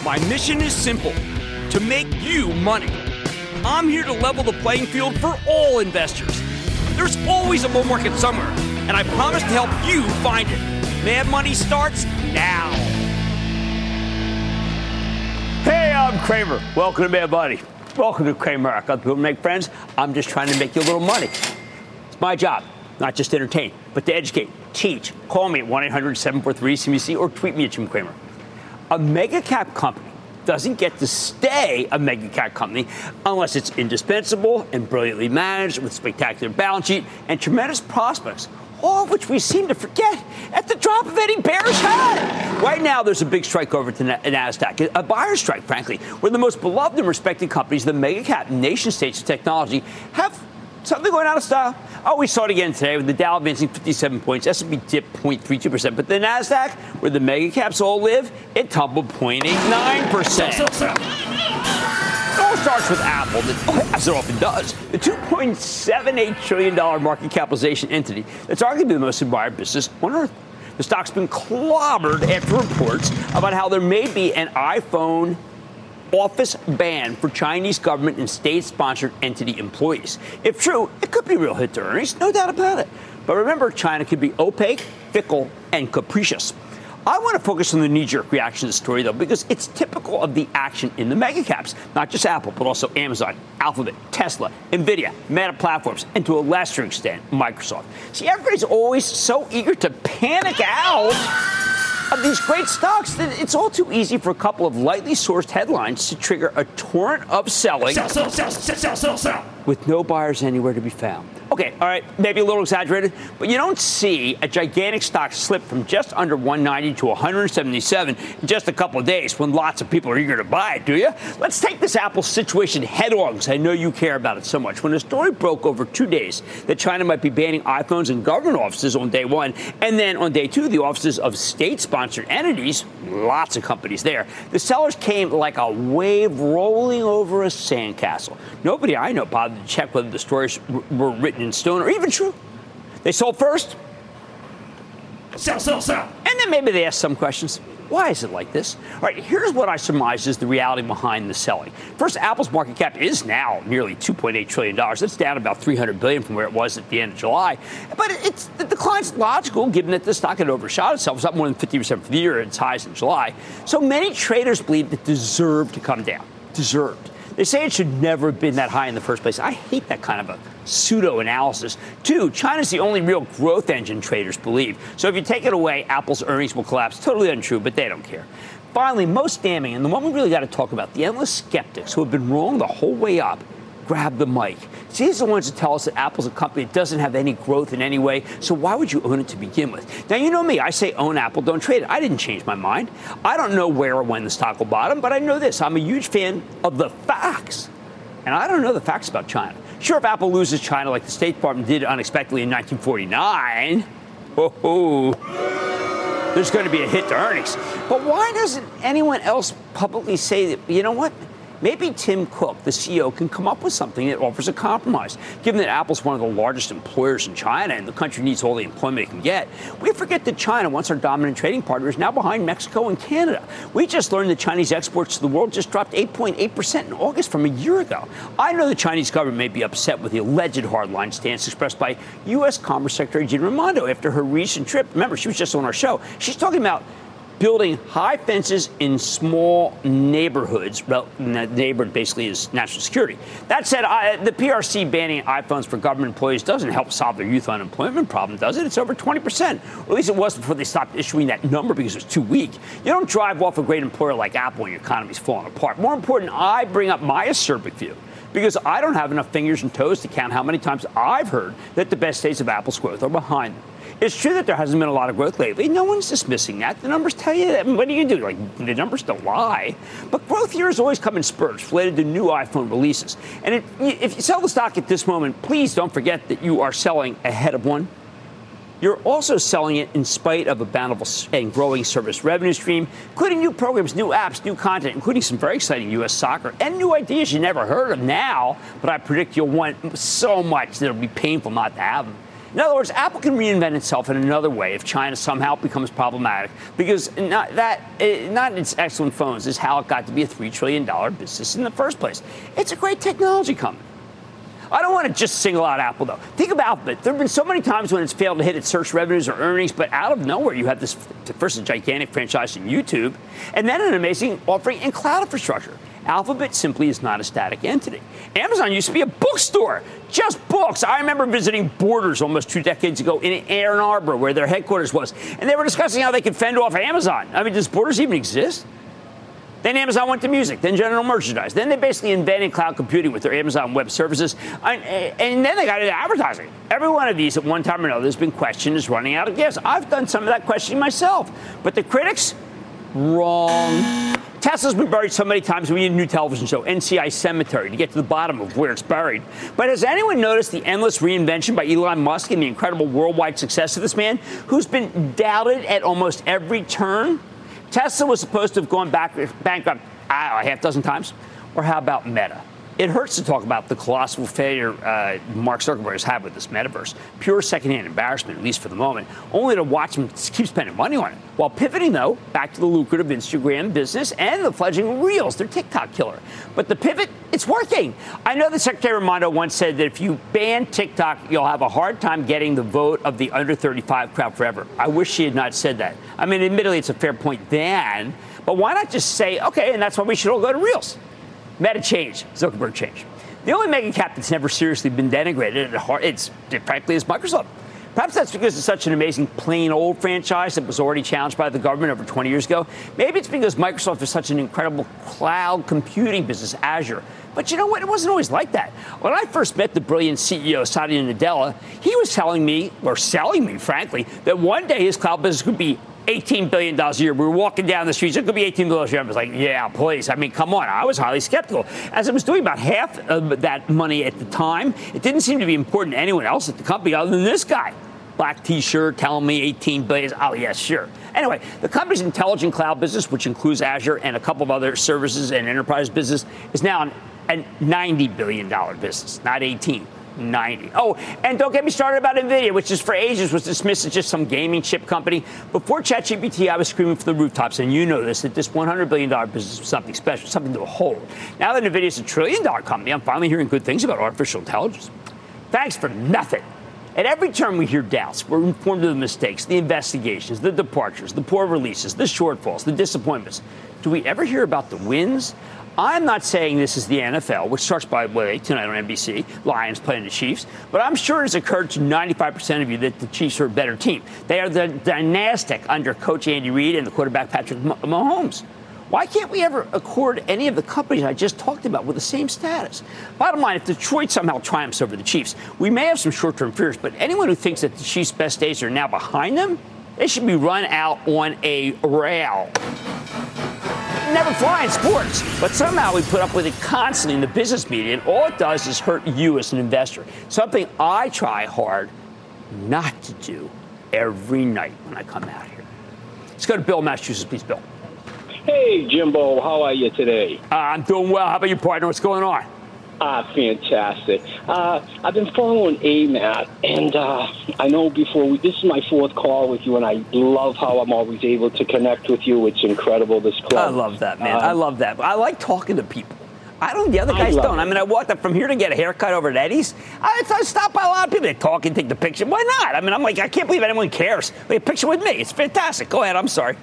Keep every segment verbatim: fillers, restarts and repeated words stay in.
My mission is simple, to make you money. I'm here to level the playing field for all investors. There's always a bull market somewhere, and I promise to help you find it. Mad Money starts now. Hey, I'm Cramer. Welcome to Mad Money. Welcome to Cramer. I don't make friends. I'm just trying to make you a little money. It's my job, not just to entertain, but to educate, teach. Call me at one eight hundred seven four three C B C or tweet me at Jim Cramer. A mega cap company doesn't get to stay a mega cap company unless it's indispensable and brilliantly managed with spectacular balance sheet and tremendous prospects, all of which we seem to forget at the drop of any bearish hat. Right now, there's a big strike over to NASDAQ, a buyer strike, frankly, where the most beloved and respected companies, the mega cap nation states of technology, have something going out of style. Oh, we saw it again today with the Dow advancing fifty-seven points, S and P dipped zero point three two percent, but the NASDAQ, where the mega caps all live, it tumbled zero point eight nine percent. So, so, so. It all starts with Apple, as it often does, the two point seven eight trillion dollars market capitalization entity that's arguably the most admired business on earth. The stock's been clobbered after reports about how there may be an iPhone office ban for Chinese government and state-sponsored entity employees. If true, it could be a real hit to earnings, no doubt about it. But remember, China could be opaque, fickle, and capricious. I want to focus on the knee-jerk reaction to the story, though, because it's typical of the action in the mega caps, not just Apple, but also Amazon, Alphabet, Tesla, NVIDIA, Meta Platforms, and to a lesser extent, Microsoft. See, everybody's always so eager to panic out of these great stocks that it's all too easy for a couple of lightly sourced headlines to trigger a torrent of selling. Sell, sell, sell, sell, sell, sell, sell. With no buyers anywhere to be found. Okay, all right, maybe a little exaggerated, but you don't see a gigantic stock slip from just under one ninety to one seventy-seven in just a couple of days when lots of people are eager to buy it, do you? Let's take this Apple situation head on, because I know you care about it so much. When the story broke over two days that China might be banning iPhones in government offices on day one, and then on day two, the offices of state-sponsored entities, lots of companies there, the sellers came like a wave rolling over a sandcastle. Nobody I know bothered to check whether the stories were written in stone or even true. They sold first. Sell, sell, sell. And then maybe they asked some questions. Why is it like this? All right, here's what I surmise is the reality behind the selling. First, Apple's market cap is now nearly two point eight trillion dollars. That's down about three hundred billion dollars from where it was at the end of July. But it's, the decline's logical, given that the stock had overshot itself. It's up more than fifty percent for the year at its highs in July. So many traders believe it deserved to come down. Deserved. They say it should never have been that high in the first place. I hate that kind of a pseudo-analysis. Two, China's the only real growth engine traders believe. So if you take it away, Apple's earnings will collapse. Totally untrue, but they don't care. Finally, most damning, and the one we really got to talk about, the endless skeptics who have been wrong the whole way up, grab the mic. See, these are the ones that tell us that Apple's a company that doesn't have any growth in any way, so why would you own it to begin with? Now, you know me. I say own Apple, don't trade it. I didn't change my mind. I don't know where or when the stock will bottom, but I know this. I'm a huge fan of the facts, and I don't know the facts about China. Sure, if Apple loses China like the State Department did unexpectedly in nineteen forty-nine, oh, there's going to be a hit to earnings. But why doesn't anyone else publicly say that, you know what? Maybe Tim Cook, the C E O, can come up with something that offers a compromise. Given that Apple's one of the largest employers in China and the country needs all the employment it can get, we forget that China, once our dominant trading partner, is now behind Mexico and Canada. We just learned that Chinese exports to the world just dropped eight point eight percent in August from a year ago. I know the Chinese government may be upset with the alleged hardline stance expressed by U S Commerce Secretary Gina Raimondo after her recent trip. Remember, she was just on our show. She's talking about building high fences in small neighborhoods. Well, neighborhood basically is national security. That said, I, the P R C banning iPhones for government employees doesn't help solve their youth unemployment problem, does it? It's over twenty percent. Or at least it was before they stopped issuing that number because it was too weak. You don't drive off a great employer like Apple when your economy's falling apart. More important, I bring up my acerbic view, because I don't have enough fingers and toes to count how many times I've heard that the best days of Apple's growth are behind them. It's true that there hasn't been a lot of growth lately. No one's dismissing that. The numbers tell you that. What do you do? Like, the numbers don't lie. But growth here has always come in spurts related to new iPhone releases. And it, if you sell the stock at this moment, please don't forget that you are selling ahead of one. You're also selling it in spite of a bountiful and growing service revenue stream, including new programs, new apps, new content, including some very exciting U S soccer and new ideas you never heard of now, but I predict you'll want so much that it'll be painful not to have them. In other words, Apple can reinvent itself in another way if China somehow becomes problematic, because not that, not its excellent phones is how it got to be a three trillion dollars business in the first place. It's a great technology company. I don't want to just single out Apple, though. Think about Alphabet. There have been so many times when it's failed to hit its search revenues or earnings, but out of nowhere, you have this first a gigantic franchise in YouTube, and then an amazing offering in cloud infrastructure. Alphabet simply is not a static entity. Amazon used to be a bookstore, just books. I remember visiting Borders almost two decades ago in Ann Arbor, where their headquarters was, and they were discussing how they could fend off Amazon. I mean, does Borders even exist? Then Amazon went to music, then general merchandise. Then they basically invented cloud computing with their Amazon Web Services. And, and then they got into advertising. Every one of these at one time or another has been questioned as running out of gas. I've done some of that questioning myself. But the critics, wrong. Tesla's been buried so many times we need a new television show, N C I Cemetery, to get to the bottom of where it's buried. But has anyone noticed the endless reinvention by Elon Musk and the incredible worldwide success of this man, who's been doubted at almost every turn? Tesla was supposed to have gone back, bankrupt I don't know, a half dozen times. Or how about Meta? It hurts to talk about the colossal failure uh, Mark Zuckerberg has had with this metaverse. Pure secondhand embarrassment, at least for the moment, only to watch him keep spending money on it. While pivoting, though, back to the lucrative Instagram business and the fledgling Reels, their TikTok killer. But the pivot, it's working. I know that Secretary Raimondo once said that if you ban TikTok, you'll have a hard time getting the vote of the under thirty-five crowd forever. I wish she had not said that. I mean, admittedly, it's a fair point then, but why not just say, okay, and that's why we should all go to Reels? Meta change, Zuckerberg change. The only mega cap that's never seriously been denigrated at heart, it's frankly is Microsoft. Perhaps that's because it's such an amazing plain old franchise that was already challenged by the government over twenty years ago. Maybe it's because Microsoft is such an incredible cloud computing business, Azure. But you know what? It wasn't always like that. When I first met the brilliant C E O, Satya Nadella, he was telling me, or selling me, frankly, that one day his cloud business could be eighteen billion dollars a year. We were walking down the streets. It could be eighteen billion dollars a year. I was like, yeah, please. I mean, come on. I was highly skeptical. As it was doing about half of that money at the time, it didn't seem to be important to anyone else at the company other than this guy. Black T-shirt telling me eighteen billion dollars. Oh, yes, sure. Anyway, the company's intelligent cloud business, which includes Azure and a couple of other services and enterprise business, is now a ninety billion dollars business, not eighteen. ninety. Oh, and don't get me started about NVIDIA, which is for ages was dismissed as just some gaming chip company. Before ChatGPT, I was screaming from the rooftops, and you know this, that this one hundred billion dollars business was something special, something to hold. Now that NVIDIA is a trillion dollar company, I'm finally hearing good things about artificial intelligence. Thanks for nothing. At every turn, we hear doubts. We're informed of the mistakes, the investigations, the departures, the poor releases, the shortfalls, the disappointments. Do we ever hear about the wins? I'm not saying this is the N F L, which starts, by the way, tonight on N B C, Lions playing the Chiefs, but I'm sure it's occurred to ninety-five percent of you that the Chiefs are a better team. They are the dynastic under Coach Andy Reid and the quarterback Patrick Mahomes. Why can't we ever accord any of the companies I just talked about with the same status? Bottom line, if Detroit somehow triumphs over the Chiefs, we may have some short-term fears, but anyone who thinks that the Chiefs' best days are now behind them, they should be run out on a rail. Never fly in sports, but somehow we put up with it constantly in the business media, and all it does is hurt you as an investor. Something I try hard not to do every night when I come out here. Let's go to Bill, Massachusetts, please, Bill. Hey, Jimbo, how are you today? Uh, I'm doing well. How about you, partner? What's going on? Ah, fantastic. Uh, I've been following A M A T, and uh, I know before we, this is my fourth call with you, and I love how I'm always able to connect with you. It's incredible, this club. I love that, man. Uh, I love that. I like talking to people. I don't. The other guys I don't. It. I mean, I walked up from here to get a haircut over at Eddie's. I, I stopped by a lot of people. They talk and take the picture. Why not? I mean, I'm like, I can't believe anyone cares. Take a picture with me. It's fantastic. Go ahead. I'm sorry.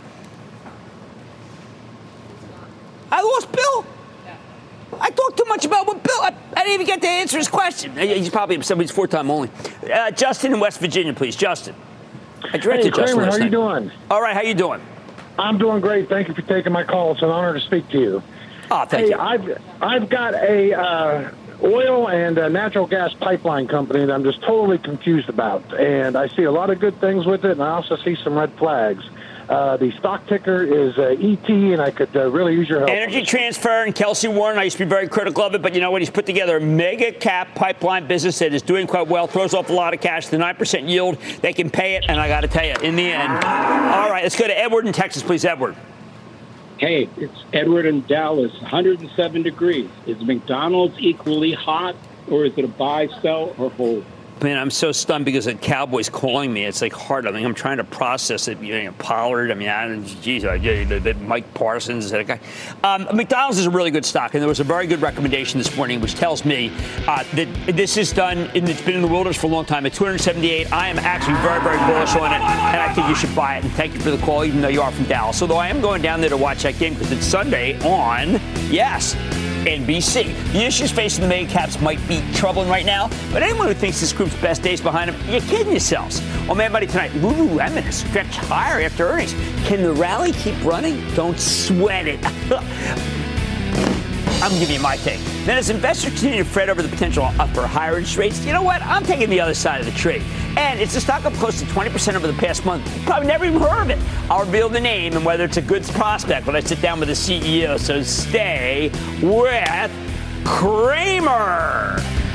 I lost Bill. I talked too much about what Bill. I, I didn't even get to answer his question. He's probably upset. He's four time only. Uh, Justin in West Virginia, please. Justin. I directed hey, Justin. Kramer, how night. you doing? All right. How you doing? I'm doing great. Thank you for taking my call. It's an honor to speak to you. Oh, thank hey, you. I've I've got a uh, oil and a natural gas pipeline company that I'm just totally confused about, and I see a lot of good things with it, and I also see some red flags. Uh, the stock ticker is uh, E T, and I could uh, really use your help. Energy Transfer and Kelsey Warren. I used to be very critical of it, but you know what? He's put together a mega cap pipeline business that is doing quite well, throws off a lot of cash, the nine percent yield. They can pay it, and I got to tell you, in the end. All right, let's go to Edward in Texas, please, Edward. Hey, it's Edward in Dallas, one hundred seven degrees. Is McDonald's equally hot, or is it a buy, sell, or hold? Man, I'm so stunned because the Cowboys calling me. It's like hard. I mean, I'm trying to process it. You know, Pollard. I mean, I, geez, I, I, Mike Parsons. That guy. Um, McDonald's is a really good stock, and there was a very good recommendation this morning, which tells me uh, that this is done. And it's been in the wilderness for a long time. At two seventy-eight, I am actually very, very bullish on it, and I think you should buy it. And thank you for the call, even though you are from Dallas. Although I am going down there to watch that game because it's Sunday on, yes, N B C. The issues facing the mega caps might be troubling right now, but anyone who thinks this group's best days behind them, you're kidding yourselves. On Mad Money tonight, Lululemon is stretched higher after earnings. Can the rally keep running? Don't sweat it. I'm giving you my take. Then as investors continue to fret over the potential for higher interest rates, you know what? I'm taking the other side of the trade. And it's a stock up close to twenty percent over the past month. You probably never even heard of it. I'll reveal the name and whether it's a good prospect when I sit down with the C E O. So stay with Cramer.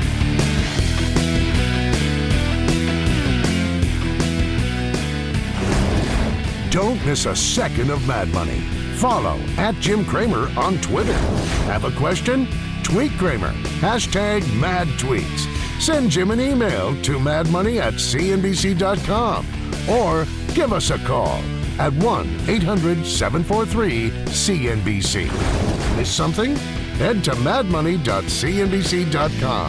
Don't miss a second of Mad Money. Follow at Jim Cramer on Twitter. Have a question? Tweet Cramer. Hashtag mad tweets. Send Jim an email to madmoney at c n b c dot com or give us a call at one eight hundred seven four three C N B C. Miss something? Head to mad money dot c n b c dot com.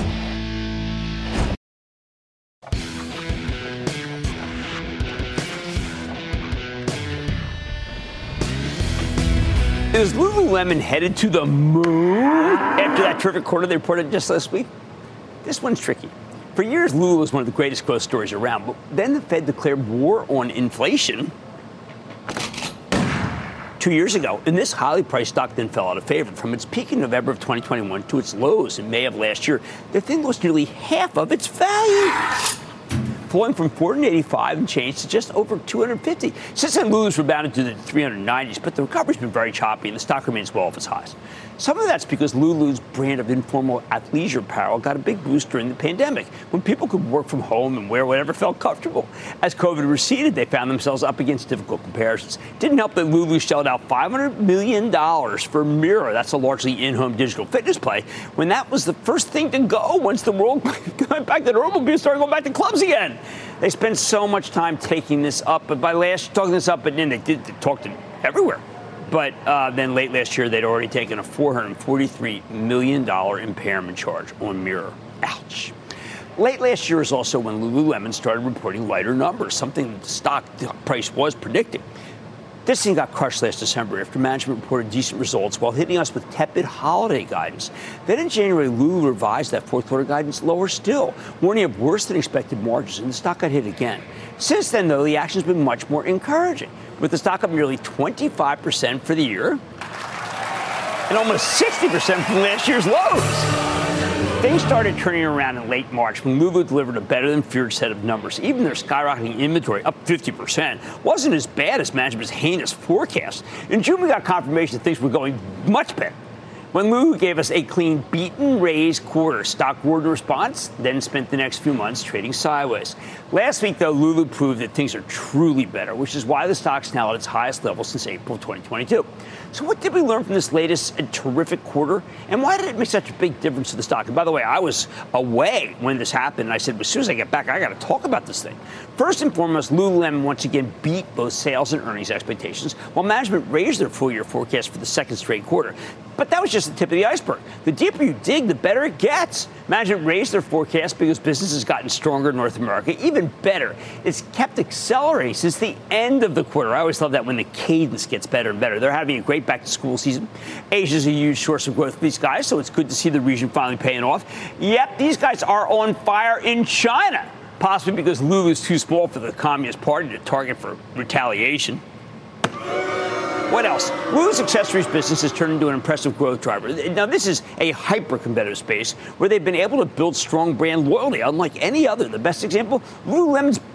Is Lululemon headed to the moon after that terrific quarter they reported just last week? This one's tricky. For years, Lulu was one of the greatest growth stories around, but then the Fed declared war on inflation two years ago, and this highly priced stock then fell out of favor. From its peak in November of twenty twenty-one to its lows in May of last year, the thing lost nearly half of its value, falling from four hundred eighty-five and change to just over two hundred fifty. Since then, Lulu's rebounded to the three hundred nineties, but the recovery's been very choppy, and the stock remains well off its highs. Some of that's because Lulu's brand of informal athleisure apparel got a big boost during the pandemic, when people could work from home and wear whatever felt comfortable. As COVID receded, they found themselves up against difficult comparisons. Didn't help that Lulu shelled out five hundred million dollars for Mirror. That's a largely in-home digital fitness play, when that was the first thing to go once the world went back to normal. People started going back to clubs again. They spent so much time taking this up, but by last talking this up, but then they did they talked it everywhere. But uh, then late last year, they'd already taken a four hundred forty-three million dollars impairment charge on Mirror. Ouch. Late last year is also when Lululemon started reporting lighter numbers, something the stock price was predicting. This thing got crushed last December after management reported decent results while hitting us with tepid holiday guidance. Then in January, Lulu revised that fourth quarter guidance lower still, warning of worse than expected margins, and the stock got hit again. Since then, though, the action's been much more encouraging, with the stock up nearly twenty-five percent for the year and almost sixty percent from last year's lows. Things started turning around in late March when Lulu delivered a better-than-feared set of numbers. Even their skyrocketing inventory, up fifty percent, wasn't as bad as management's heinous forecast. In June, we got confirmation that things were going much better, when Lulu gave us a clean beat-and-raise quarter. Stock roared in response, then spent the next few months trading sideways. Last week, though, Lulu proved that things are truly better, which is why the stock's now at its highest level since April twenty twenty-two. So what did we learn from this latest terrific quarter, and why did it make such a big difference to the stock? And by the way, I was away when this happened, and I said, as soon as I get back, I got to talk about this thing. First and foremost, Lululemon once again beat both sales and earnings expectations, while management raised their full-year forecast for the second straight quarter. But that was just the tip of the iceberg. The deeper you dig, the better it gets. Management raised their forecast because business has gotten stronger in North America. Even better, it's kept accelerating since the end of the quarter. I always love that when the cadence gets better and better. They're having a great back-to-school season. Asia's a huge source of growth for these guys, so it's good to see the region finally paying off. Yep, these guys are on fire in China, possibly because Lulu's too small for the Communist Party to target for retaliation. What else? Lulu's accessories business has turned into an impressive growth driver. Now, this is a hyper-competitive space where they've been able to build strong brand loyalty, unlike any other. The best example, Lululemon's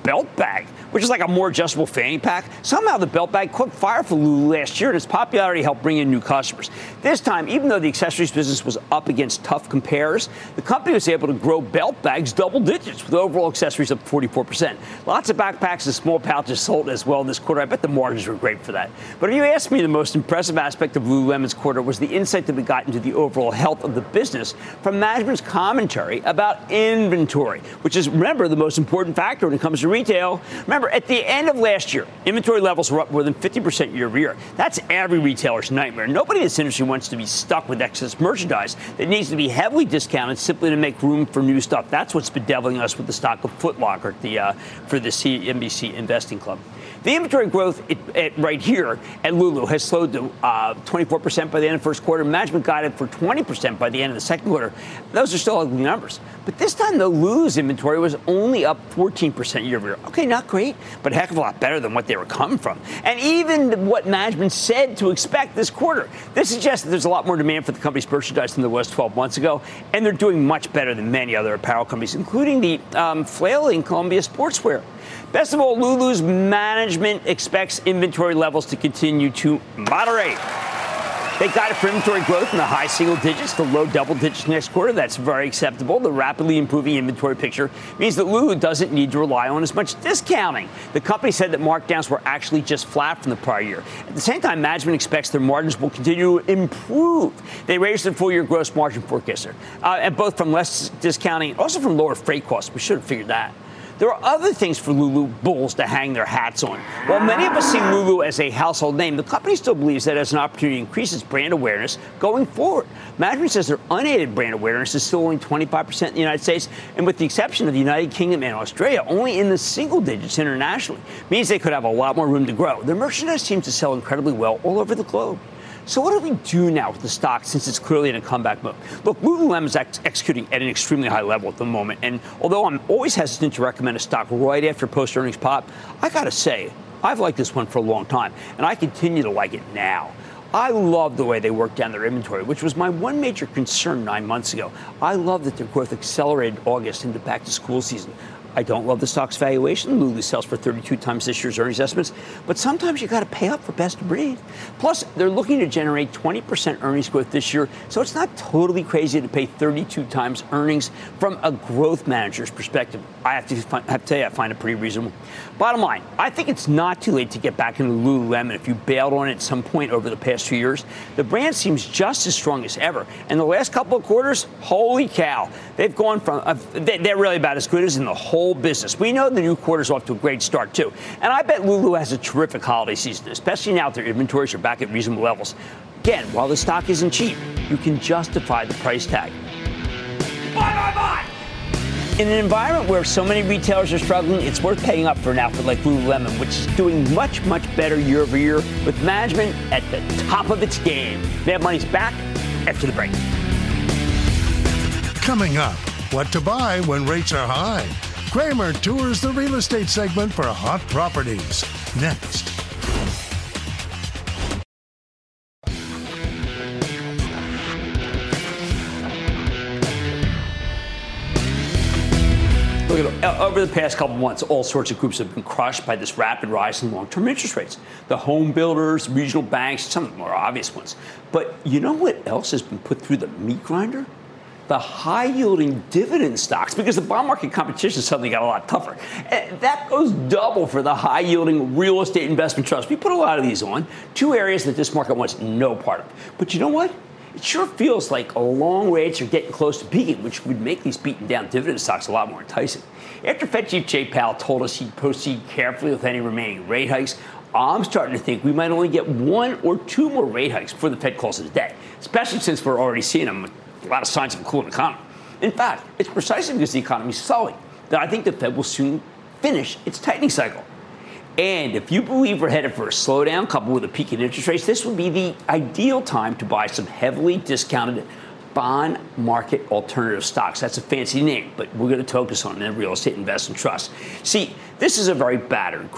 belt bag, which is like a more adjustable fanny pack. Somehow the belt bag caught fire for Lulu last year, and its popularity helped bring in new customers. This time, even though the accessories business was up against tough compares, the company was able to grow belt bags double digits, with overall accessories up forty-four percent. Lots of backpacks and small pouches sold as well this quarter. I bet the margins were great for that. But if you ask me, the most impressive aspect of Lululemon's quarter was the insight that we got into the overall health of the business from management's commentary about inventory, which is, remember, the most important factor when it comes to retail. Remember, at the end of last year, inventory levels were up more than fifty percent year over year. That's every retailer's nightmare. Nobody in this industry wants to be stuck with excess merchandise that needs to be heavily discounted simply to make room for new stuff. That's what's bedeviling us with the stock of Foot Locker at the, uh, for the C N B C Investing Club. The inventory growth it, it, right here at Lulu has slowed to uh, twenty-four percent by the end of the first quarter. Management guided for twenty percent by the end of the second quarter. Those are still ugly numbers. But this time, though, Lulu's inventory was only up fourteen percent year over year. Okay, not great, but a heck of a lot better than what they were coming from. And even what management said to expect this quarter. This suggests that there's a lot more demand for the company's merchandise than there was twelve months ago. And they're doing much better than many other apparel companies, including the um, flailing Columbia Sportswear. Best of all, Lulu's management expects inventory levels to continue to moderate. They guided for inventory growth in the high single digits to low double digits next quarter. That's very acceptable. The rapidly improving inventory picture means that Lulu doesn't need to rely on as much discounting. The company said that markdowns were actually just flat from the prior year. At the same time, management expects their margins will continue to improve. They raised their full-year gross margin forecast, uh, and both from less discounting and also from lower freight costs. We should have figured that. There are other things for Lulu bulls to hang their hats on. While many of us see Lulu as a household name, the company still believes that as an opportunity to increase its brand awareness going forward. Management says their unaided brand awareness is still only twenty-five percent in the United States, and with the exception of the United Kingdom and Australia, only in the single digits internationally. Means they could have a lot more room to grow. Their merchandise seems to sell incredibly well all over the globe. So what do we do now with the stock since it's clearly in a comeback mode? Look, Lululemon is ex- executing at an extremely high level at the moment. And although I'm always hesitant to recommend a stock right after post-earnings pop, I got to say, I've liked this one for a long time, and I continue to like it now. I love the way they worked down their inventory, which was my one major concern nine months ago. I love that their growth accelerated August into back-to-school season. I don't love the stock's valuation. Lulu sells for thirty-two times this year's earnings estimates, but sometimes you got to pay up for best of breed. Plus, they're looking to generate twenty percent earnings growth this year, so it's not totally crazy to pay thirty-two times earnings from a growth manager's perspective. I have to, find, have to tell you, I find it pretty reasonable. Bottom line, I think it's not too late to get back into Lululemon if you bailed on it at some point over the past few years. The brand seems just as strong as ever, and the last couple of quarters, holy cow, they've gone from uh, they're really about as good as in the whole business. We know the new quarter's off to a great start, too. And I bet Lulu has a terrific holiday season, especially now that their inventories are back at reasonable levels. Again, while the stock isn't cheap, you can justify the price tag. Buy, buy, buy! In an environment where so many retailers are struggling, it's worth paying up for an outfit like Lululemon, which is doing much, much better year over year with management at the top of its game. Mad Money's back after the break. Coming up, what to buy when rates are high. Cramer tours the real estate segment for hot properties. Next. Look at, over the past couple months, all sorts of groups have been crushed by this rapid rise in long-term interest rates. The home builders, regional banks, some of the more obvious ones. But you know what else has been put through the meat grinder? The high-yielding dividend stocks, because the bond market competition suddenly got a lot tougher. And that goes double for the high-yielding real estate investment trust. We put a lot of these on, two areas that this market wants no part of. But you know what? It sure feels like long rates are getting close to peaking, which would make these beaten-down dividend stocks a lot more enticing. After Fed Chief Jay Powell told us he'd proceed carefully with any remaining rate hikes, I'm starting to think we might only get one or two more rate hikes before the Fed calls it a day, especially since we're already seeing them. A lot of signs of a cooling economy. In fact, it's precisely because the economy is slowing that I think the Fed will soon finish its tightening cycle. And if you believe we're headed for a slowdown coupled with a peak in interest rates, this would be the ideal time to buy some heavily discounted bond market alternative stocks. That's a fancy name, but we're going to focus on the real estate investment trust. See, this is a very battered group.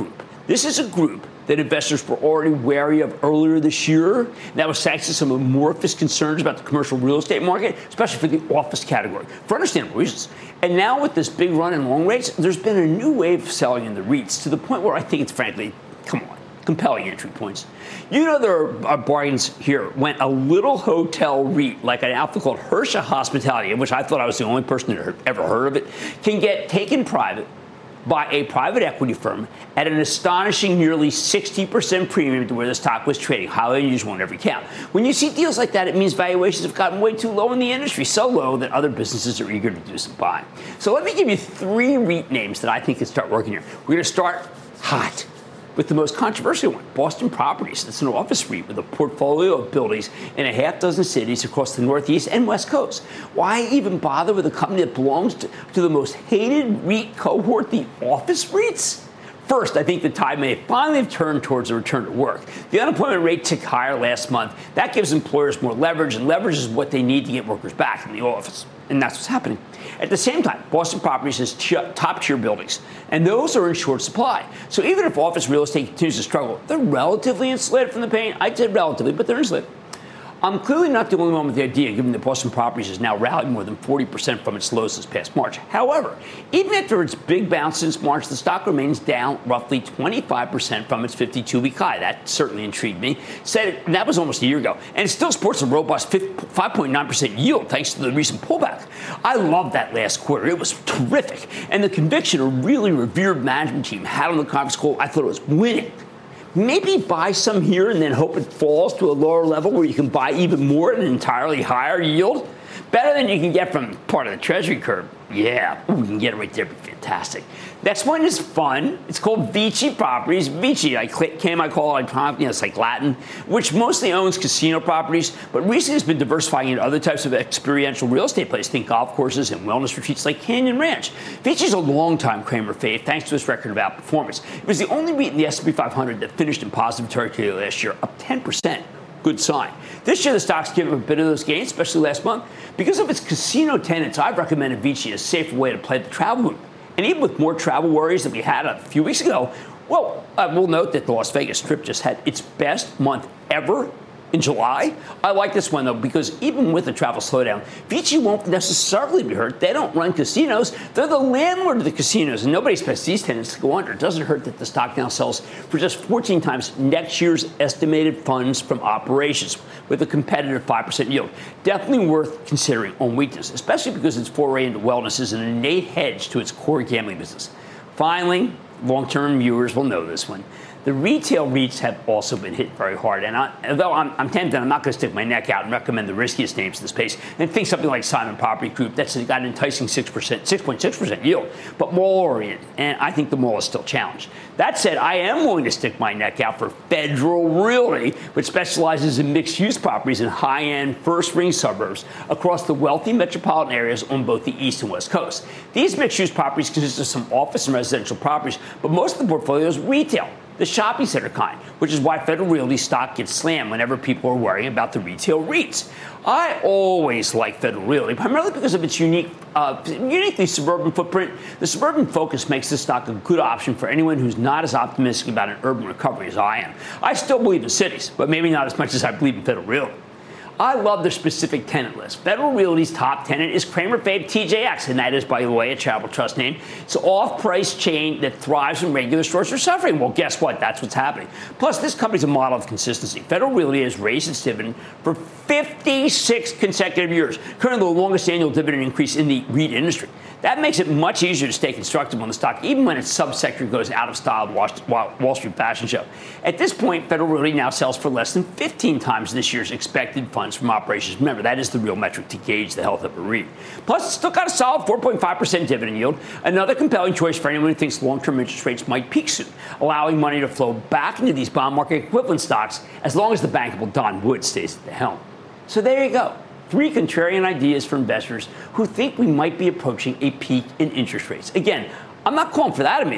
This is a group that investors were already wary of earlier this year. That was thanks to some amorphous concerns about the commercial real estate market, especially for the office category, for understandable reasons. And now with this big run in long rates, there's been a new wave of selling in the REITs to the point where I think it's frankly, come on, compelling entry points. You know, there are bargains here when a little hotel REIT, like an outfit called Hersha Hospitality, in which I thought I was the only person that had ever heard of it, can get taken private by a private equity firm at an astonishing nearly sixty percent premium to where the stock was trading. Highly unusual on every count. When you see deals like that, it means valuations have gotten way too low in the industry, so low that other businesses are eager to do some buying. So let me give you three REIT names that I think can start working here. We're going to start hot with the most controversial one, Boston Properties. It's an office REIT with a portfolio of buildings in a half dozen cities across the Northeast and West Coast. Why even bother with a company that belongs to, to the most hated REIT cohort, the office REITs? First, I think the tide may finally have turned towards a return to work. The unemployment rate ticked higher last month. That gives employers more leverage, and leverage is what they need to get workers back in the office. And that's what's happening. At the same time, Boston Properties has top-tier buildings, and those are in short supply. So even if office real estate continues to struggle, they're relatively insulated from the pain. I did relatively, but they're insulated. I'm clearly not the only one with the idea, given that Boston Properties has now rallied more than forty percent from its lows this past March. However, even after its big bounce since March, the stock remains down roughly twenty-five percent from its fifty-two-week high. That certainly intrigued me. Said that was almost a year ago. And it still sports a robust five point nine percent yield thanks to the recent pullback. I loved that last quarter. It was terrific. And the conviction a really revered management team had on the conference call, I thought it was winning. Maybe buy some here and then hope it falls to a lower level where you can buy even more at an entirely higher yield. Better than you can get from part of the Treasury curve. Yeah, ooh, you can get it right there. Fantastic. Next one is fun. It's called Vici Properties. Vici, I came, I call it, you know, it's like Latin, which mostly owns casino properties, but recently has been diversifying into other types of experiential real estate places. Think golf courses and wellness retreats like Canyon Ranch. Vici is a longtime Cramer fave, thanks to its record of outperformance. It was the only REIT in the S and P five hundred that finished in positive territory last year, up ten percent. Good sign. This year, the stock's given a bit of those gains, especially last month. Because of its casino tenants, I've recommended Vici as a safer way to play the travel boom. And even with more travel worries that we had a few weeks ago, well, uh, we'll note that the Las Vegas Strip just had its best month ever in July. I like this one, though, because even with the travel slowdown, Vici won't necessarily be hurt. They don't run casinos. They're the landlord of the casinos, and nobody expects these tenants to go under. It doesn't hurt that the stock now sells for just fourteen times next year's estimated funds from operations with a competitive five percent yield. Definitely worth considering on weakness, especially because its foray into wellness is an innate hedge to its core gambling business. Finally, long-term viewers will know this one. The retail REITs have also been hit very hard. And I, although I'm, I'm tempted, I'm not going to stick my neck out and recommend the riskiest names in the space. And think something like Simon Property Group. That's got an enticing six percent, six point six percent yield, but mall-oriented. And I think the mall is still challenged. That said, I am willing to stick my neck out for Federal Realty, which specializes in mixed-use properties in high-end first-ring suburbs across the wealthy metropolitan areas on both the East and West Coast. These mixed-use properties consist of some office and residential properties, but most of the portfolio is retail. The shopping center kind, which is why Federal Realty stock gets slammed whenever people are worrying about the retail REITs. I always like Federal Realty, primarily because of its unique, uh, uniquely suburban footprint. The suburban focus makes this stock a good option for anyone who's not as optimistic about an urban recovery as I am. I still believe in cities, but maybe not as much as I believe in Federal Realty. I love their specific tenant list. Federal Realty's top tenant is Cramer fave T J X, and that is, by the way, a charitable trust name. It's an off-price chain that thrives when regular stores are suffering. Well, guess what? That's what's happening. Plus, this company's a model of consistency. Federal Realty has raised its dividend for fifty-six consecutive years, currently the longest annual dividend increase in the REIT industry. That makes it much easier to stay constructive on the stock, even when its subsector goes out of style with Wall Street fashion show. At this point, Federal Realty now sells for less than fifteen times this year's expected funds from operations. Remember, that is the real metric to gauge the health of a REIT. Plus, it's still got a solid four point five percent dividend yield, another compelling choice for anyone who thinks long-term interest rates might peak soon, allowing money to flow back into these bond market equivalent stocks as long as the bankable Don Wood stays at the helm. So there you go. Three contrarian ideas for investors who think we might be approaching a peak in interest rates. Again, I'm not calling for that immediately,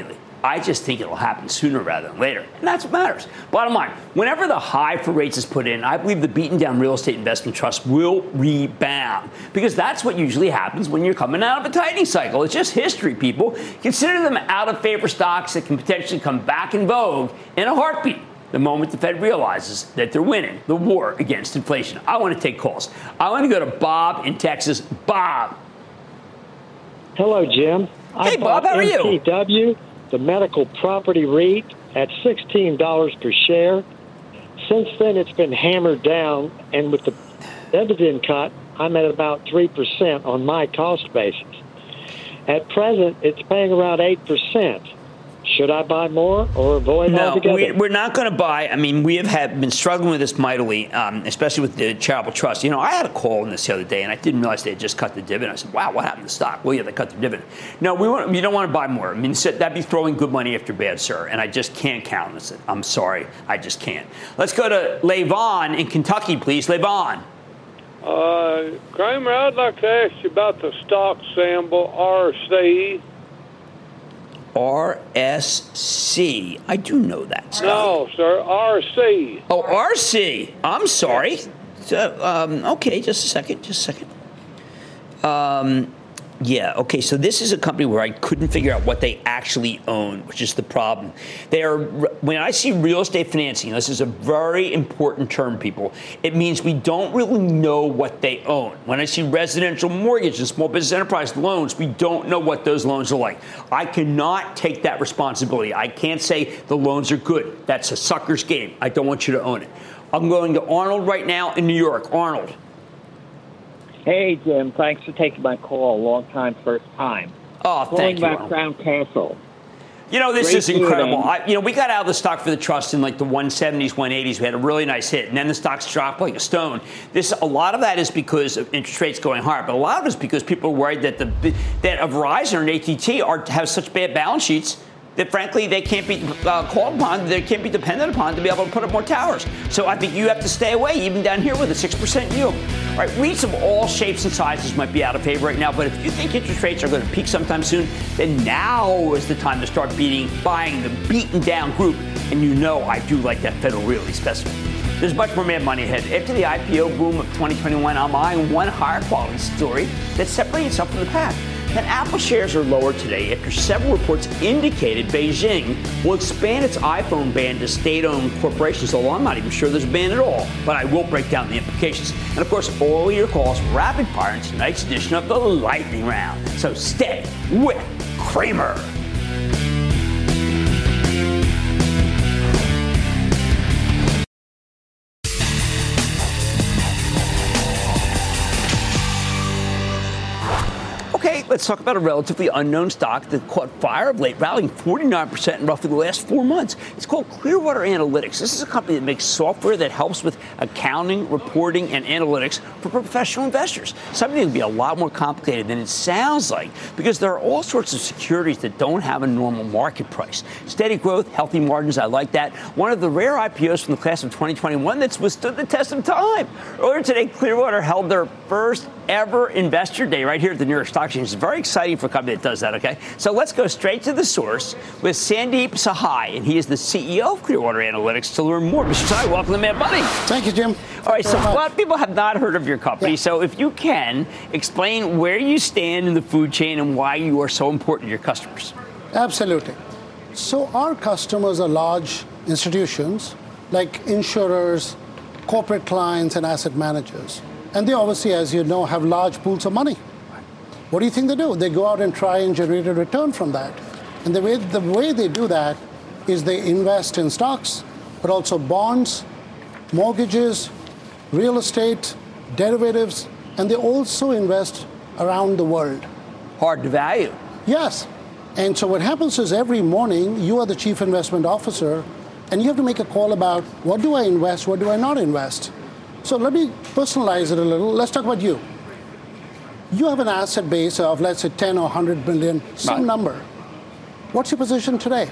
I just think it'll happen sooner rather than later. And that's what matters. Bottom line, whenever the high for rates is put in, I believe the beaten down real estate investment trust will rebound. Because that's what usually happens when you're coming out of a tightening cycle. It's just history, people. Consider them out of favor stocks that can potentially come back in vogue in a heartbeat the moment the Fed realizes that they're winning the war against inflation. I want to take calls. I want to go to Bob in Texas. Bob. Hello, Jim. Hey, Bob, how are you? M P W, the medical property REIT, at sixteen dollars per share. Since then, it's been hammered down, and with the dividend cut, I'm at about three percent on my cost basis. At present, it's paying around eight percent. Should I buy more or avoid no, altogether? We, we're not going to buy. I mean, we have had, been struggling with this mightily, um, especially with the charitable trust. You know, I had a call on this the other day, and I didn't realize they had just cut the dividend. I said, wow, what happened to the stock? Well, yeah, they cut the dividend. No, we want, you don't want to buy more. I mean, that'd be throwing good money after bad, sir, and I just can't count on this. I'm sorry. I just can't. Let's go to Levon in Kentucky, please. Levon. Uh, Kramer, I'd like to ask you about the stock symbol R C. R S C. I do know that stuff. No, sir, R C. Oh, R C. I'm sorry. So, um, okay, just a second, just a second. Um, yeah, okay, so this is a company where I couldn't figure out what they actually own, which is the problem. They are, when I see real estate financing, this is a very important term, people, it means we don't really know what they own. When I see residential mortgage and small business enterprise loans, we don't know what those loans are like. I cannot take that responsibility. I can't say the loans are good. That's a sucker's game. I don't want you to own it. I'm going to Arnold right now in New York. Arnold. Hey, Jim. Thanks for taking my call. Long time, first time. Oh, thank you. Calling about Crown Castle. You know, this Great is incredible. I, you know, we got out of the stock for the trust in like the one seventies, one eighties. We had a really nice hit, and then the stocks dropped like a stone. This, a lot of that is because of interest rates going higher, but a lot of it is because people are worried that the that a Verizon or an A T and T are have such bad balance sheets that, frankly, they can't be uh, called upon, they can't be dependent upon to be able to put up more towers. So I think you have to stay away, even down here with a six percent yield. All right, REITs of all shapes and sizes might be out of favor right now, but if you think interest rates are going to peak sometime soon, then now is the time to start beating, buying the beaten down group. And you know I do like that Federal Realty specimen. There's much more mad money ahead. After the I P O boom of twenty twenty-one, I'm eyeing one higher quality story that separates itself from the pack. And Apple shares are lower today after several reports indicated Beijing will expand its iPhone ban to state-owned corporations, although I'm not even sure there's a ban at all. But I will break down the implications. And, of course, all your calls rapid fire in tonight's edition of the Lightning Round. So stay with Kramer. Okay, let's talk about a relatively unknown stock that caught fire of late, rallying forty-nine percent in roughly the last four months. It's called Clearwater Analytics. This is a company that makes software that helps with accounting, reporting, and analytics for professional investors. Something that can be a lot more complicated than it sounds like, because there are all sorts of securities that don't have a normal market price. Steady growth, healthy margins, I like that. One of the rare I P Os from the class of twenty twenty-one that's withstood the test of time. Earlier today, Clearwater held their first ever investor day right here at the New York Stock Exchange. It's very exciting for a company that does that, okay? So let's go straight to the source with Sandeep Sahai, and he is the C E O of Clearwater Analytics, to learn more. Mister Sahai, welcome to Mad Money. Thank you, Jim. All right, so a lot of people have not heard of your company, yeah. So if you can, explain where you stand in the food chain and why you are so important to your customers. Absolutely. So our customers are large institutions like insurers, corporate clients, and asset managers. And they obviously, as you know, have large pools of money. What do you think they do? They go out and try and generate a return from that. And the way, the way they do that is they invest in stocks, but also bonds, mortgages, real estate, derivatives, and they also invest around the world. Hard to value. Yes. And so what happens is every morning, you are the chief investment officer, and you have to make a call about what do I invest, what do I not invest. So let me personalize it a little. Let's talk about you. You have an asset base of, let's say, ten or one hundred million, some right. number. What's your position today?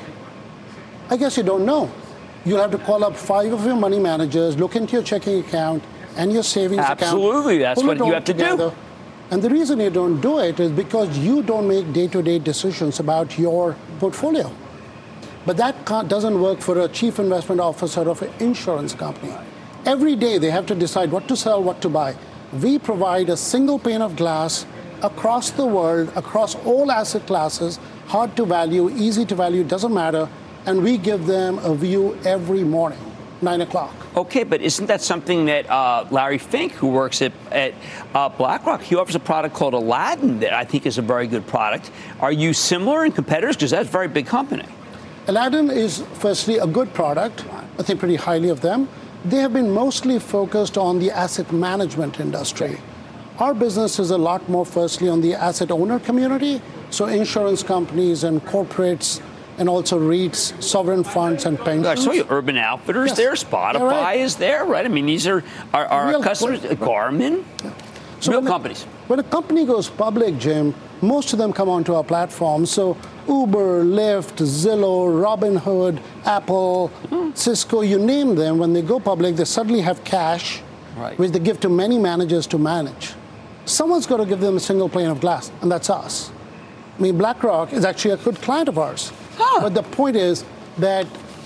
I guess you don't know. You'll have to call up five of your money managers, look into your checking account and your savings Absolutely. account. Absolutely, that's what you have to together. do. And the reason you don't do it is because you don't make day-to-day decisions about your portfolio. But that can't, doesn't work for a chief investment officer of an insurance company. Every day they have to decide what to sell, what to buy. We provide a single pane of glass across the world, across all asset classes, hard to value, easy to value, doesn't matter, and we give them a view every morning, nine o'clock. Okay, but isn't that something that uh, Larry Fink, who works at, at uh, BlackRock, he offers a product called Aladdin that I think is a very good product. Are you similar in competitors? Because that's a very big company. Aladdin is, firstly, a good product. I think pretty highly of them. They have been mostly focused on the asset management industry. Our business is a lot more, firstly, on the asset owner community, so insurance companies and corporates, and also REITs, sovereign funds, and pensions. I saw you, Urban Outfitters yes. there, Spotify yeah, right. is there, right? I mean, these are our, our Real, customers, right. Garmin, yeah. so real when companies. A, when a company goes public, Jim, most of them come onto our platform. So Uber, Lyft, Zillow, Robinhood, Apple, hmm. Cisco, you name them, when they go public, they suddenly have cash, right. which they give to many managers to manage. Someone's got to give them a single pane of glass, and that's us. I mean, BlackRock is actually a good client of ours. Huh. But the point is that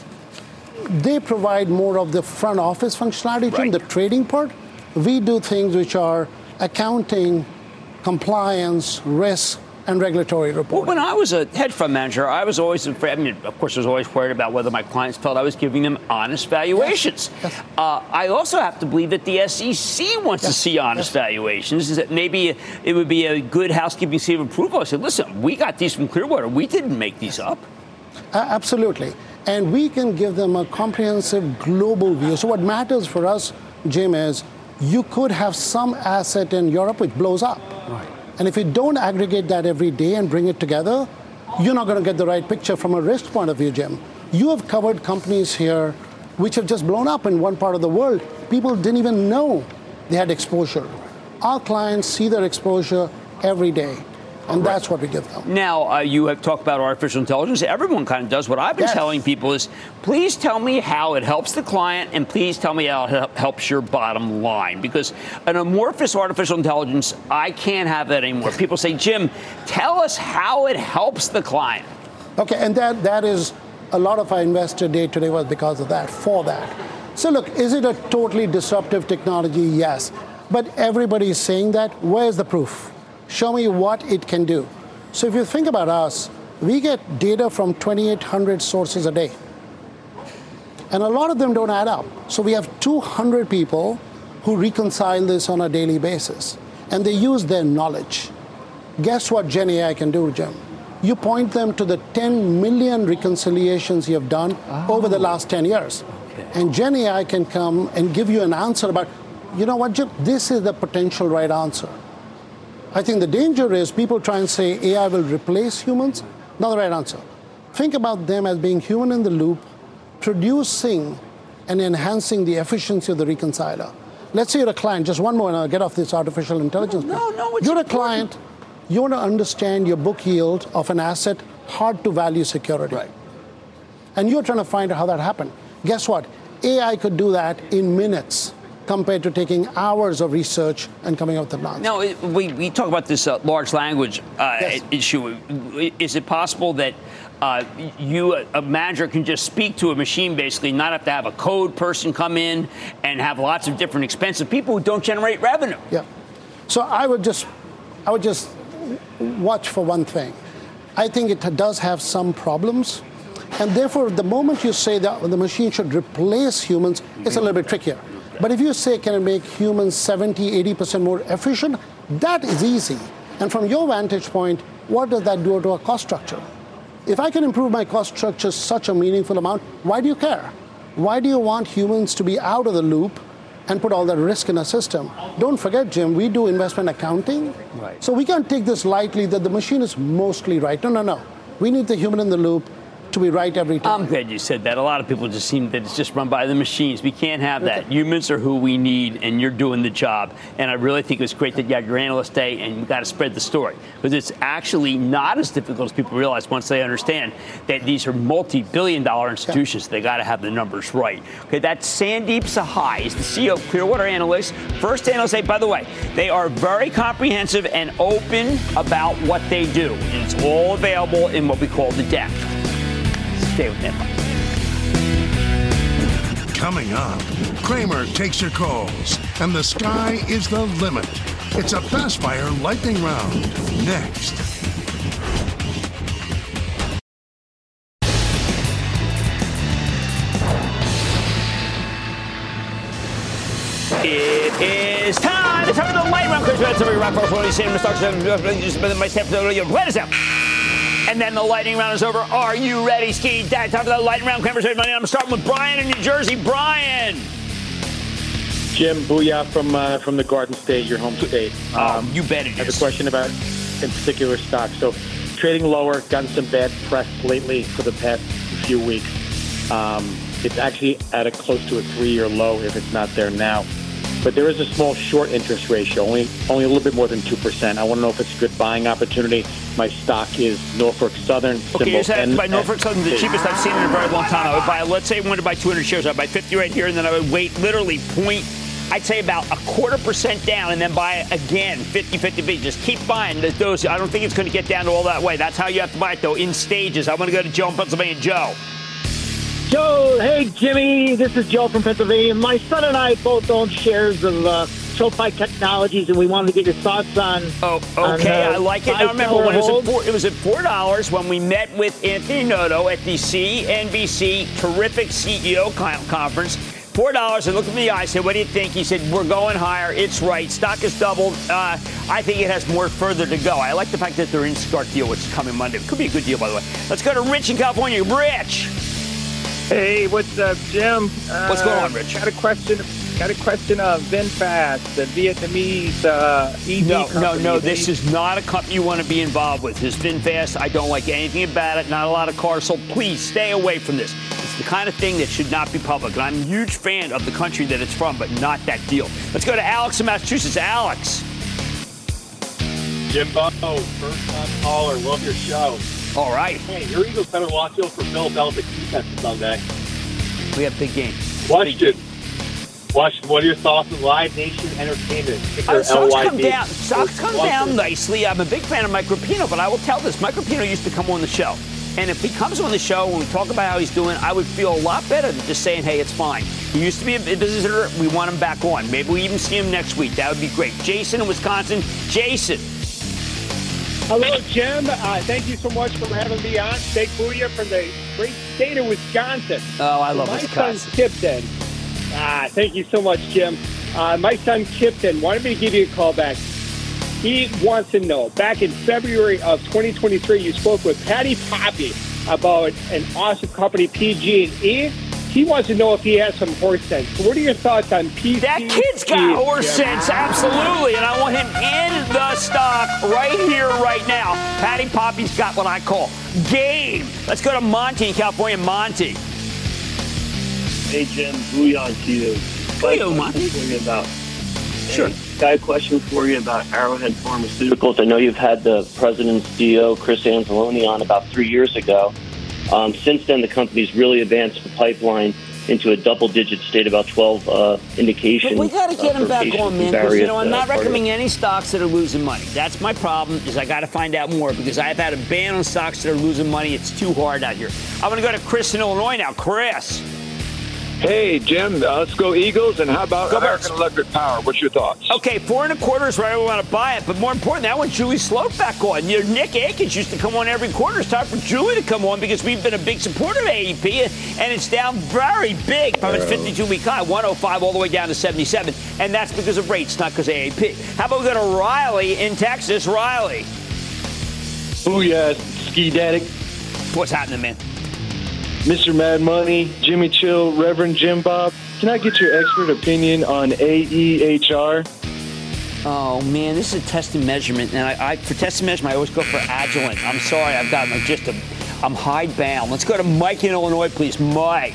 they provide more of the front office functionality, right. the trading part. We do things which are accounting, compliance, risk, and regulatory reporting. Well, when I was a hedge fund manager, I was always afraid. I mean, of course, I was always worried about whether my clients felt I was giving them honest valuations. Yes. Yes. Uh, I also have to believe that the S E C wants yes. to see honest yes. valuations. Is that maybe it would be a good housekeeping seal of approval? I said, listen, we got these from Clearwater. We didn't make these up. Uh, absolutely. And we can give them a comprehensive global view. So what matters for us, Jim, is you could have some asset in Europe which blows up. Right. And if you don't aggregate that every day and bring it together, you're not going to get the right picture from a risk point of view, Jim. You have covered companies here which have just blown up in one part of the world. People didn't even know they had exposure. Our clients see their exposure every day. And right. that's what we give them. Now, uh, you have talked about artificial intelligence. Everyone kind of does. What I've been yes. telling people is, please tell me how it helps the client, and please tell me how it helps your bottom line. Because an amorphous artificial intelligence, I can't have that anymore. People say, Jim, tell us how it helps the client. Okay, and that that is a lot of our investor day today was because of that, for that. So look, is it a totally disruptive technology? Yes. But everybody is saying that. Where's the proof? Show me what it can do. So if you think about us, we get data from twenty-eight hundred sources a day. And a lot of them don't add up. So we have two hundred people who reconcile this on a daily basis. And they use their knowledge. Guess what Gen A I can do, Jim? You point them to the ten million reconciliations you have done oh. over the last ten years. Okay. And Gen A I can come and give you an answer about, you know what, Jim, this is the potential right answer. I think the danger is people try and say A I will replace humans. Not the right answer. Think about them as being human in the loop, producing and enhancing the efficiency of the reconciler. Let's say you're a client, just one more and I'll get off this artificial intelligence. No, no, no it's You're important. a client, you want to understand your book yield of an asset, hard to value security. Right. And you're trying to find out how that happened. Guess what? A I could do that in minutes, compared to taking hours of research and coming up with an answer. Now, we, we talk about this uh, large language uh, yes. issue. Is it possible that uh, you, a manager, can just speak to a machine, basically, not have to have a code person come in and have lots of different expensive people who don't generate revenue? Yeah. So I would just, I would just watch for one thing. I think it does have some problems. And therefore, the moment you say that the machine should replace humans, mm-hmm. it's a little bit trickier. But if you say, can it make humans seventy, eighty percent more efficient, that is easy. And from your vantage point, what does that do to our cost structure? If I can improve my cost structure such a meaningful amount, why do you care? Why do you want humans to be out of the loop and put all that risk in a system? Don't forget, Jim, we do investment accounting. Right. So we can't take this lightly that the machine is mostly right. No, no, no. We need the human in the loop to be right every time. I'm glad you said that. A lot of people just seem that it's just run by the machines. We can't have that. Humans are who we need, and you're doing the job. And I really think it's great that you had your analyst day, and you've got to spread the story. Because it's actually not as difficult as people realize once they understand that these are multi-billion dollar institutions. Yeah. They got to have the numbers right. Okay, that's Sandeep Sahai. He's the C E O of Clearwater Analytics. First Analyst Day, by the way, they are very comprehensive and open about what they do. And it's all available in what we call the deck. Stay with me. Coming up, Kramer takes your calls, and the sky is the limit. It's a Fast Fire lightning round. Next. It is time. It's time for the lightning round. Chris Benson, we wrap up for just my step. Let us out. And then the lightning round is over. Are you ready, Ski Dad? Time for the lightning round. Kramer's money. I'm starting with Brian in New Jersey. Brian. Jim, booyah from uh, from the Garden State, your home state. Um, you bet it is. I have a question about in particular stock. So trading lower, gotten some bad press lately for the past few weeks. Um, it's actually at a close to a three-year low if it's not there now. But there is a small short interest ratio, only only a little bit more than two percent. I want to know if it's a good buying opportunity. My stock is Norfolk Southern. Okay, you said N- by Norfolk Southern, the cheapest I've seen in a very long time. I would buy, let's say I wanted to buy two hundred shares. I'd buy fifty right here, and then I would wait literally point, I'd say about a quarter percent down, and then buy it again, fifty fifty B. Just keep buying those. I don't think it's going to get down to all that way. That's how you have to buy it, though, in stages. I want to go to Joe in Pennsylvania. Joe. Joe, hey, Jimmy. This is Joe from Pennsylvania. My son and I both own shares of uh, SoFi Technologies, and we wanted to get your thoughts on. Oh, okay. On, uh, I like it. Now, remember, when it was, at four, it was at four dollars when we met with Anthony Noto at the C N B C terrific C E O conference. four dollars. I looked him in the eye. I said, what do you think? He said, we're going higher. It's right. Stock has doubled. Uh, I think it has more further to go. I like the fact that they're in Start deal, which is coming Monday. It could be a good deal, by the way. Let's go to Rich in California. Rich. Hey, what's up, Jim? Uh, What's going on, Rich? Got a question. Got a question of VinFast, the Vietnamese uh, E V No, company. no, no. This is not a company you want to be involved with. This VinFast, I don't like anything about it. Not a lot of cars, so please stay away from this. It's the kind of thing that should not be public. And I'm a huge fan of the country that it's from, but not that deal. Let's go to Alex in Massachusetts. Alex. Jim Bono, first time caller. Love your show. All right. Hey, your Eagles better watch out for Bill Belichick's defense Sunday. We have big game. Question. Question. What are your thoughts on Live Nation Entertainment? Uh, stocks come down. Stocks come down nicely. I'm a big fan of Mike Rapino, but I will tell this: Mike Rapino used to come on the show, and if he comes on the show and we talk about how he's doing, I would feel a lot better than just saying, "Hey, it's fine." He used to be a visitor. We want him back on. Maybe we even see him next week. That would be great. Jason in Wisconsin. Jason. Hello, Jim. Uh, thank you so much for having me on. Steak Booyah from the great state of Wisconsin. Oh, I love my Wisconsin. son Kipton. Ah, thank you so much, Jim. Uh, my son Kipton wanted me to give you a call back. He wants to know, back in February of twenty twenty-three, you spoke with Patty Poppy about an awesome company, P G and E. He wants to know if he has some horse sense. So what are your thoughts on P G? That kid's got horse sense, absolutely. And I want him in the stock right here, right now. Patty Poppy's got what I call game. Let's go to Monty in California. Monty. Hey, Jim. Booyah to you. Booyah, Monty. About, sure. Hey, got a question for you about Arrowhead Pharmaceuticals. I know you've had the president's C E O, Chris Anzalone, on about three years ago. Um, since then, the company's really advanced the pipeline into a double-digit state, about twelve uh, indications. But we got to get uh, him back on, man, because, you know, I'm not uh, recommending any stocks that are losing money. That's my problem, is I got to find out more, because I've had a ban on stocks that are losing money. It's too hard out here. I'm going to go to Chris in Illinois now. Chris. Hey, Jim, uh, let's go Eagles. And how about go American Birds. Electric Power? What's your thoughts? Okay, four and a quarter is where I want to buy it. But more importantly, I want Julie Sloat back on. You know, Nick Akins used to come on every quarter. It's time for Julie to come on because we've been a big supporter of A E P. And it's down very big from its fifty-two week high, one oh five all the way down to seventy-seven. And that's because of rates, not because of A E P. How about we go to Riley in Texas? Riley. Booyah, Ski Daddy. What's happening, man? Mister Mad Money, Jimmy Chill, Reverend Jim Bob. Can I get your expert opinion on A E H R? Oh, man, this is a test and measurement. And I, I for test and measurement, I always go for Agilent. I'm sorry, I've got like, just a, I'm hidebound. Let's go to Mike in Illinois, please. Mike.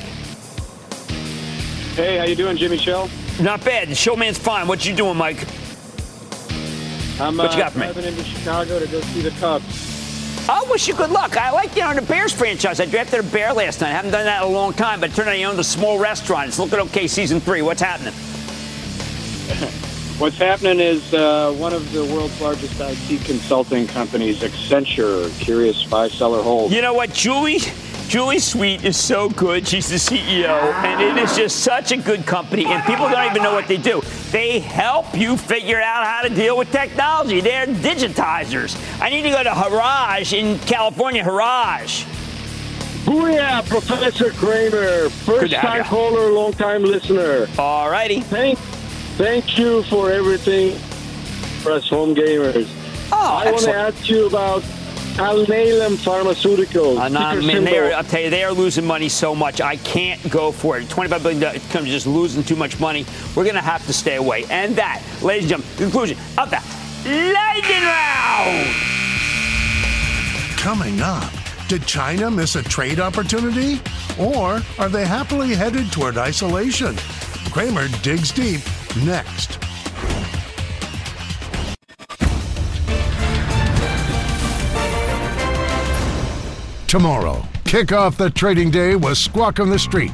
Hey, how you doing, Jimmy Chill? Not bad. The showman's fine. What you doing, Mike? I'm what you uh, got for me? driving into Chicago to go see the Cubs. I wish you good luck. I like, you know, the Bears franchise. I drafted a Bear last night. I haven't done that in a long time, but it turned out he owned a small restaurant. It's looking okay season three. What's happening? What's happening is uh, one of the world's largest I T consulting companies, Accenture, curious buy, seller, hold. You know what, Julie? Julie Sweet is so good. She's the C E O, and it is just such a good company, and people don't even know what they do. They help you figure out how to deal with technology. They're digitizers. I need to go to Haraj in California. Haraj. Booyah, Professor Kramer. First-time caller, long-time listener. All righty. Thank, thank you for everything for us home gamers. Oh, I want to ask you about Alnylam Pharmaceuticals. Uh, nah, man, they are, I'll tell you, they are losing money so much. I can't go for it. twenty-five billion dollars company just losing too much money. We're going to have to stay away. And that, ladies and gentlemen, the conclusion of that lightning round. Coming up, did China miss a trade opportunity? Or are they happily headed toward isolation? Kramer digs deep next. Tomorrow, kick off the trading day with Squawk on the Street.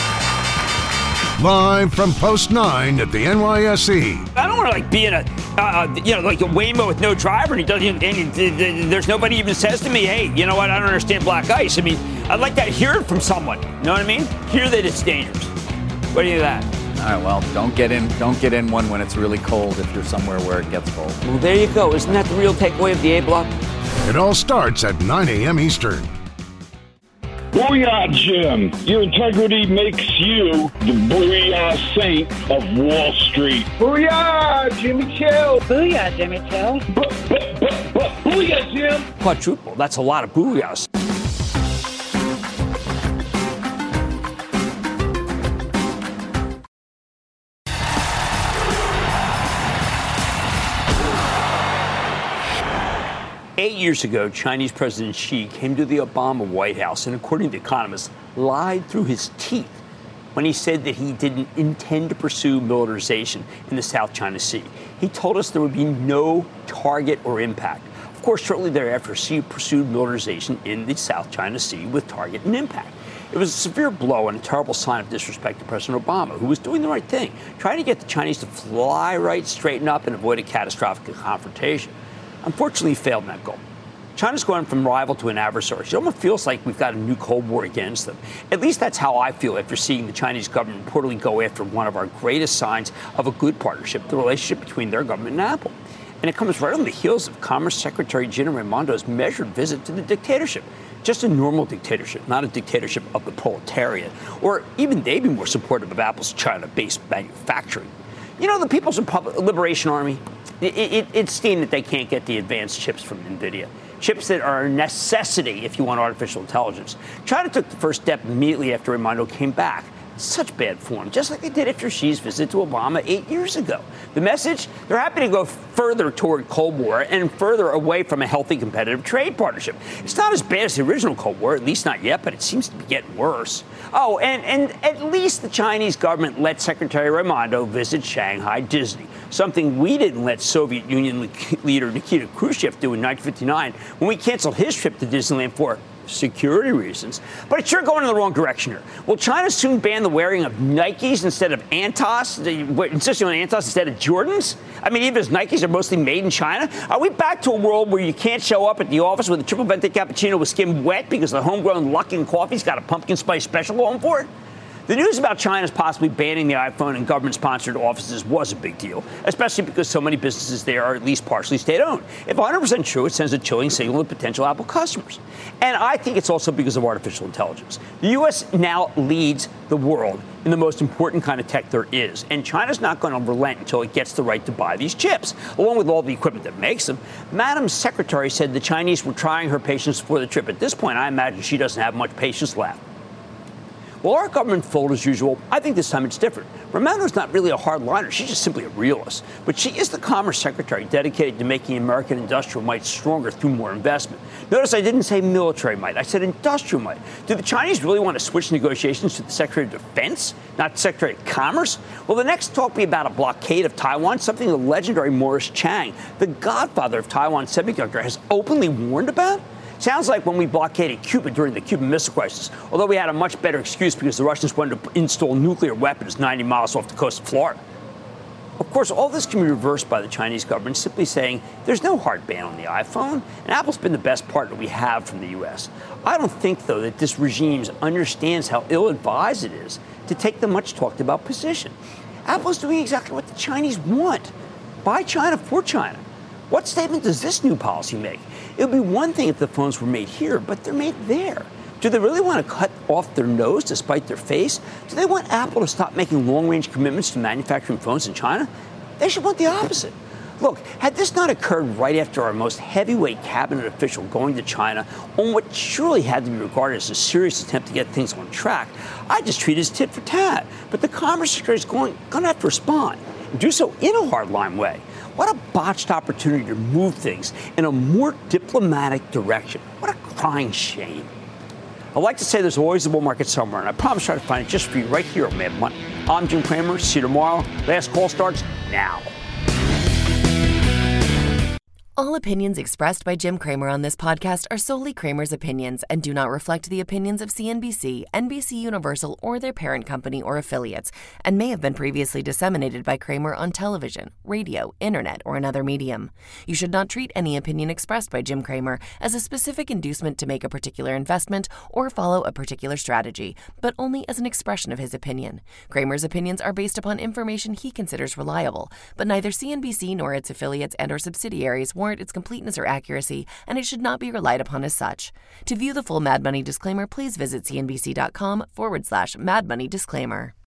Live from Post nine at the N Y S E. I don't want to like be in a, uh, you know, like a Waymo with no driver, and he doesn't. And he, there's nobody even says to me, "Hey, you know what? I don't understand black ice." I mean, I'd like to hear it from someone. You know what I mean? Hear that it's dangerous. What do you think of that? All right. Well, don't get in. Don't get in one when it's really cold. If you're somewhere where it gets cold. Well, there you go. Isn't that the real takeaway of the A block? It all starts at nine a.m. Eastern. Booyah, Jim. Your integrity makes you the booyah saint of Wall Street. Booyah, Jimmy Chill. Booyah, Jimmy Chill. Booyah, Jim. Quadruple. That's a lot of booyahs. Eight years ago, Chinese President Xi came to the Obama White House and, according to economists, lied through his teeth when he said that he didn't intend to pursue militarization in the South China Sea. He told us there would be no target or impact. Of course, shortly thereafter, Xi pursued militarization in the South China Sea with target and impact. It was a severe blow and a terrible sign of disrespect to President Obama, who was doing the right thing, trying to get the Chinese to fly right, straighten up, and avoid a catastrophic confrontation. Unfortunately, he failed in that goal. China's going from rival to an adversary. It almost feels like we've got a new Cold War against them. At least that's how I feel after seeing the Chinese government reportedly go after one of our greatest signs of a good partnership, the relationship between their government and Apple. And it comes right on the heels of Commerce Secretary Gina Raimondo's measured visit to the dictatorship. Just a normal dictatorship, not a dictatorship of the proletariat. Or even they'd be more supportive of Apple's China-based manufacturing. You know, the People's Republic Liberation Army, it, it, it's seen that they can't get the advanced chips from NVIDIA. Chips that are a necessity if you want artificial intelligence. China took the first step immediately after Raimondo came back. Such bad form, just like they did after Xi's visit to Obama eight years ago. The message? They're happy to go further toward Cold War and further away from a healthy competitive trade partnership. It's not as bad as the original Cold War, at least not yet, but it seems to be getting worse. Oh, and, and at least the Chinese government let Secretary Raimondo visit Shanghai Disney, something we didn't let Soviet Union leader Nikita Khrushchev do in nineteen fifty-nine when we canceled his trip to Disneyland for security reasons. But it's sure going in the wrong direction here. Will China soon ban the wearing of Nikes instead of Antos, insisting on Antos instead of Jordans? I mean, even as Nikes are mostly made in China, are we back to a world where you can't show up at the office with a triple venti cappuccino with skim wet because the homegrown Luckin coffee's got a pumpkin spice special going for it? The news about China's possibly banning the iPhone in government-sponsored offices was a big deal, especially because so many businesses there are at least partially state-owned. If one hundred percent true, it sends a chilling signal to potential Apple customers. And I think it's also because of artificial intelligence. The U S now leads the world in the most important kind of tech there is, and China's not going to relent until it gets the right to buy these chips, along with all the equipment that makes them. Madam Secretary said the Chinese were trying her patience before the trip. At this point, I imagine she doesn't have much patience left. Well, our government fold as usual. I think this time it's different. Raimondo's not really a hardliner. She's just simply a realist. But she is the Commerce Secretary dedicated to making American industrial might stronger through more investment. Notice I didn't say military might. I said industrial might. Do the Chinese really want to switch negotiations to the Secretary of Defense, not the Secretary of Commerce? Will the next talk be about a blockade of Taiwan, something the legendary Morris Chang, the godfather of Taiwan semiconductor, has openly warned about? Sounds like when we blockaded Cuba during the Cuban Missile Crisis, although we had a much better excuse because the Russians wanted to install nuclear weapons ninety miles off the coast of Florida. Of course, all this can be reversed by the Chinese government simply saying there's no hard ban on the iPhone, and Apple's been the best partner we have from the U S. I don't think, though, that this regime understands how ill-advised it is to take the much-talked-about position. Apple's doing exactly what the Chinese want. Buy China for China. What statement does this new policy make? It would be one thing if the phones were made here, but they're made there. Do they really want to cut off their nose to spite their face? Do they want Apple to stop making long-range commitments to manufacturing phones in China? They should want the opposite. Look, had this not occurred right after our most heavyweight cabinet official going to China on what surely had to be regarded as a serious attempt to get things on track, I'd just treat it as tit for tat. But the Commerce Secretary is going, going to have to respond and do so in a hardline way. What a botched opportunity to move things in a more diplomatic direction. What a crying shame. I like to say there's always a bull market somewhere, and I promise to try to find it just for you right here on Mad Money. I'm Jim Cramer. See you tomorrow. Last call starts now. All opinions expressed by Jim Cramer on this podcast are solely Cramer's opinions and do not reflect the opinions of C N B C, N B C Universal, or their parent company or affiliates, and may have been previously disseminated by Cramer on television, radio, internet, or another medium. You should not treat any opinion expressed by Jim Cramer as a specific inducement to make a particular investment or follow a particular strategy, but only as an expression of his opinion. Cramer's opinions are based upon information he considers reliable, but neither C N B C nor its affiliates and or subsidiaries warrant its completeness or accuracy, and it should not be relied upon as such. To view the full Mad Money disclaimer, please visit cnbc.com forward slash Mad Money disclaimer.